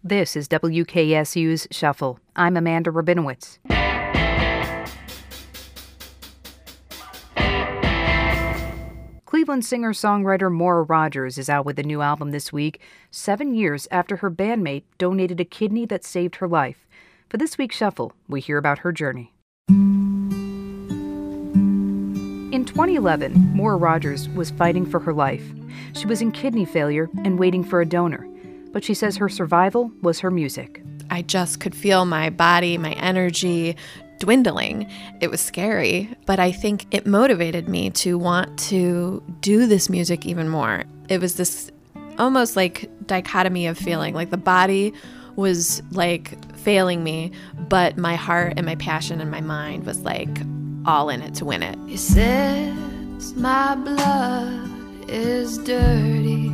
This is WKSU's Shuffle. I'm Amanda Rabinowitz. Cleveland singer-songwriter Maura Rogers is out with a new album this week, 7 years after her bandmate donated a kidney that saved her life. For this week's Shuffle, we hear about her journey. In 2011, Maura Rogers was fighting for her life. She was in kidney failure and waiting for a donor. But she says her survival was her music. I just could feel my body, my energy dwindling. It was scary, but I think it motivated me to want to do this music even more. It was this almost like dichotomy of feeling, like the body was like failing me, but my heart and my passion and my mind was like all in it to win it. He says my blood is dirty.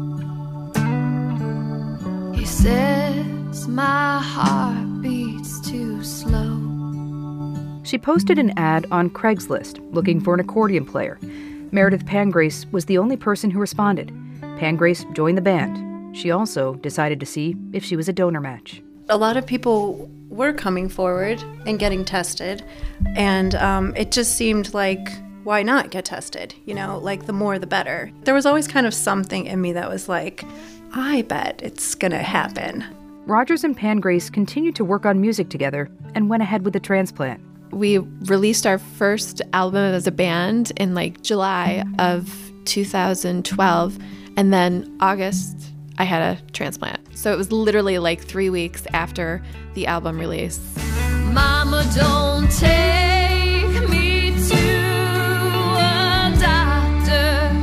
He says my heart beats too slow. She posted an ad on Craigslist looking for an accordion player. Meredith Pangrace was the only person who responded. Pangrace joined the band. She also decided to see if she was a donor match. A lot of people were coming forward and getting tested, and it just seemed like, why not get tested? You know, like the more the better. There was always kind of something in me that was like, I bet it's gonna happen. Rogers and Pangrace continued to work on music together and went ahead with the transplant. We released our first album as a band in like July of 2012, and then August, I had a transplant. So it was literally like 3 weeks after the album release. Mama, don't take me to a doctor.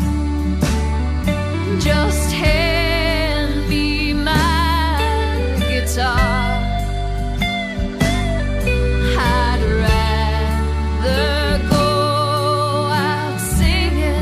Just hand me my guitar. I'd rather go out singing.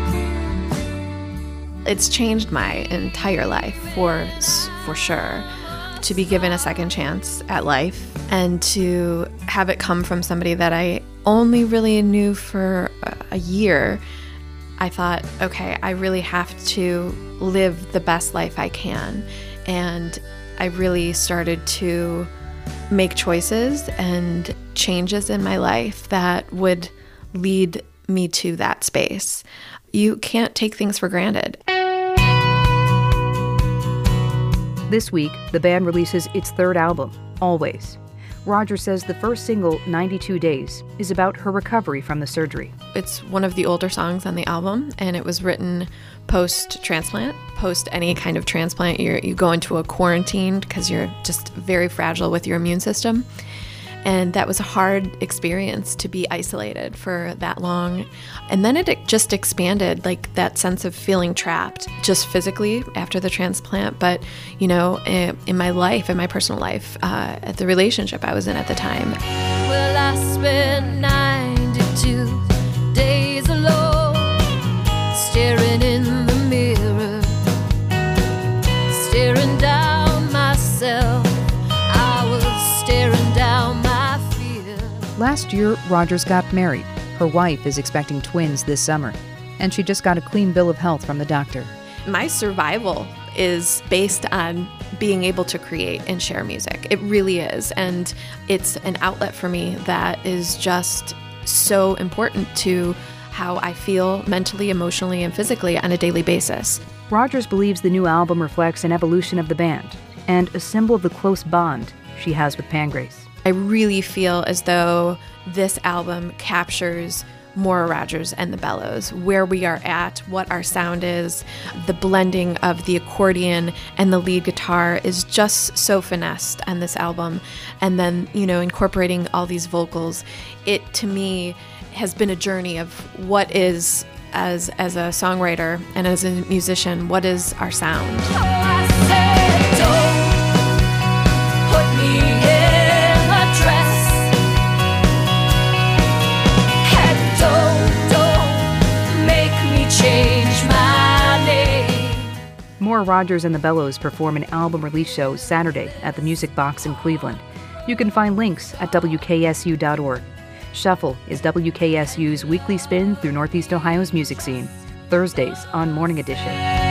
It's changed my entire life for sure. To be given a second chance at life and to have it come from somebody that I only really knew for a year, I thought, okay, I really have to live the best life I can. And I really started to make choices and changes in my life that would lead me to that space. You can't take things for granted. This week, the band releases its third album, Always. Rogers says the first single, 92 Days, is about her recovery from the surgery. It's one of the older songs on the album, and it was written post-transplant. Post any kind of transplant, you go into a quarantine because you're just very fragile with your immune system. And that was a hard experience to be isolated for that long. And then it just expanded, like that sense of feeling trapped, just physically after the transplant, but, you know, in my life, in my personal life, at the relationship I was in at the time. Well, I spent 92 days alone, staring in the mirror, staring down myself. I was staring down my fear. Last year, Rogers got married. Her wife is expecting twins this summer, and she just got a clean bill of health from the doctor. My survival is based on being able to create and share music. It really is. And it's an outlet for me that is just so important to how I feel mentally, emotionally, and physically on a daily basis. Rogers believes the new album reflects an evolution of the band and a symbol of the close bond she has with Pangrace. I really feel as though this album captures Maura Rogers and the Bellows, where we are at, what our sound is. The blending of the accordion and the lead guitar is just so finessed on this album. And then, you know, incorporating all these vocals, it to me has been a journey of what is, as a songwriter and as a musician, what is our sound. Oh, I said, don't put me in a dress. And don't make me change my name. Maura Rogers and the Bellows perform an album release show Saturday at the Music Box in Cleveland. You can find links at WKSU.org. Shuffle is WKSU's weekly spin through Northeast Ohio's music scene, Thursdays on Morning Edition.